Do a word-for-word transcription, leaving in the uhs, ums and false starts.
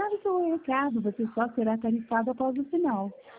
Caso seu recado, você só será tarifado após o sinal.